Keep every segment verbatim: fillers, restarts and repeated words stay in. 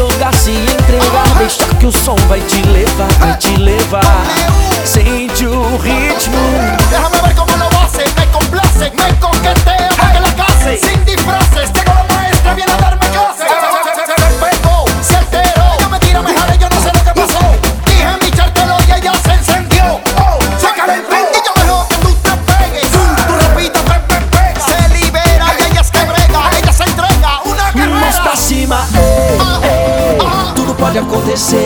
jogar, se entregar, deixa que o som vai te levar, vai te levar. Sente o ritmo. Déjame ver cómo lo hace, me complace, me coquetea para que la case. Sin disfraces, llegó la maestra, viene a darme clase. Se pegó, se alteró, ella me tira, me jale, yo no sé lo que pasó. Dije mi chartelo y ella se encendió. Oh, se calentó y yo dejo que tú te pegues. Tú repitas, pe, pe, pe. Se libera y ella es que brega, ella se entrega, una guerrera. Mãos pra cima, ei, ei, tudo pode acontecer.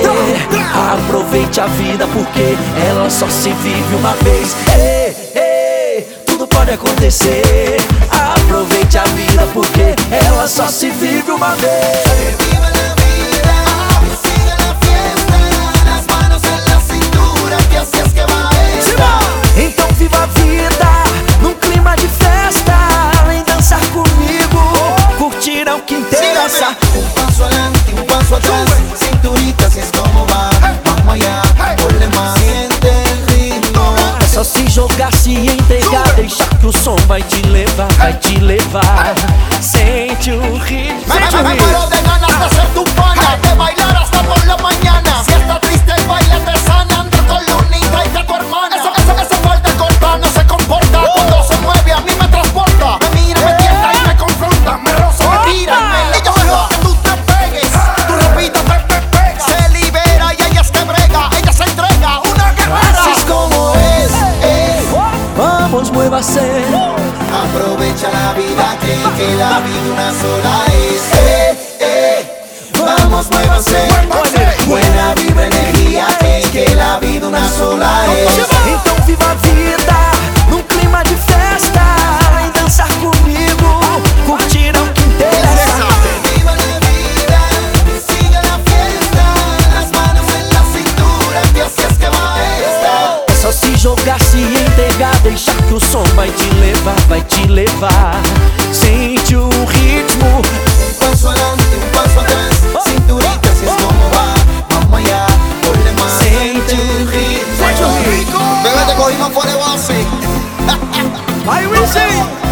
Aproveite a vida porque ela só se vive uma vez. Ei, ei, tudo pode acontecer. Aproveite a vida porque ela só se vive uma vez. Viva la vida, sigue la fiesta, las manos en la cintura, que así es que va esta. Então viva a vida num clima de festa. Vem dançar comigo, curtir é o que interessa. Un paso adelante, un paso atrás, cinturita, así es como va. Vamos allá, ponle más, siente el ritmo. É só se jogar, se entregar, deixar que o som vai te levar, vai te levar. Sente o ritmo, Me, sente me, o me ritmo. muero de ganas de ser tu pana, de bailar hasta por la mañana. Si estás triste, el baile te sana. Anda con Luna y tráete a tu hermana. Eso, eso, eso falta corta, no se comporta. Cuando se mueve a mí me transporta. Me mira, me tienta y me confronta. Me roza, me tira y me... Y yo dejo que tú te pegues. Tú repitas, pe, pe, pega. Se libera y ella es que brega. Ella se entrega, una guerrera. Así es como es, es. Vamos, muévase. Aprovecha la vida, que, que la vida una sola es. Eh, eh. Vamos, muévase. Buena vibra, energía, que, que la vida una sola es. Então viva a vida num clima de festa. Vem dançar comigo, curtir é o que interessa. Viva la vida, sigue la fiesta, las manos en la cintura, que así es que va esta. É só se jogar, se entregar, deixar que o som vai te levar, vai te levar. Sente o ritmo. Un paso adelante, un paso atrás, cinturita, así es como va. Vamos allá, ponle más. Sente o ritmo. Bebé, te cogimos fuera de base. Vai, Rizzy!